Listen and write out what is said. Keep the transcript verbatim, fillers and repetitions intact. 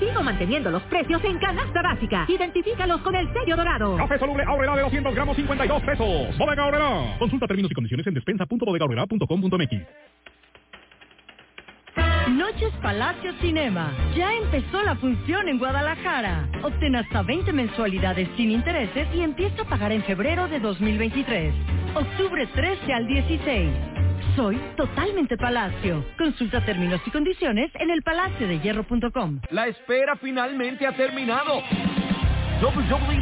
Sigo manteniendo los precios en canasta básica. Identifícalos con el sello dorado. Café soluble Aurrerá de doscientos gramos, cincuenta y dos pesos. Bodega Aurrerá. Consulta términos y condiciones en despensa punto bodega aurrerá punto com punto mx. Noches Palacio Cinema. Ya empezó la función en Guadalajara. Obtén hasta veinte mensualidades sin intereses y empieza a pagar en febrero de dos mil veintitrés. Octubre trece al dieciséis. Soy totalmente Palacio. Consulta términos y condiciones en el palacio de hierro punto com. La espera finalmente ha terminado. doble u doble u E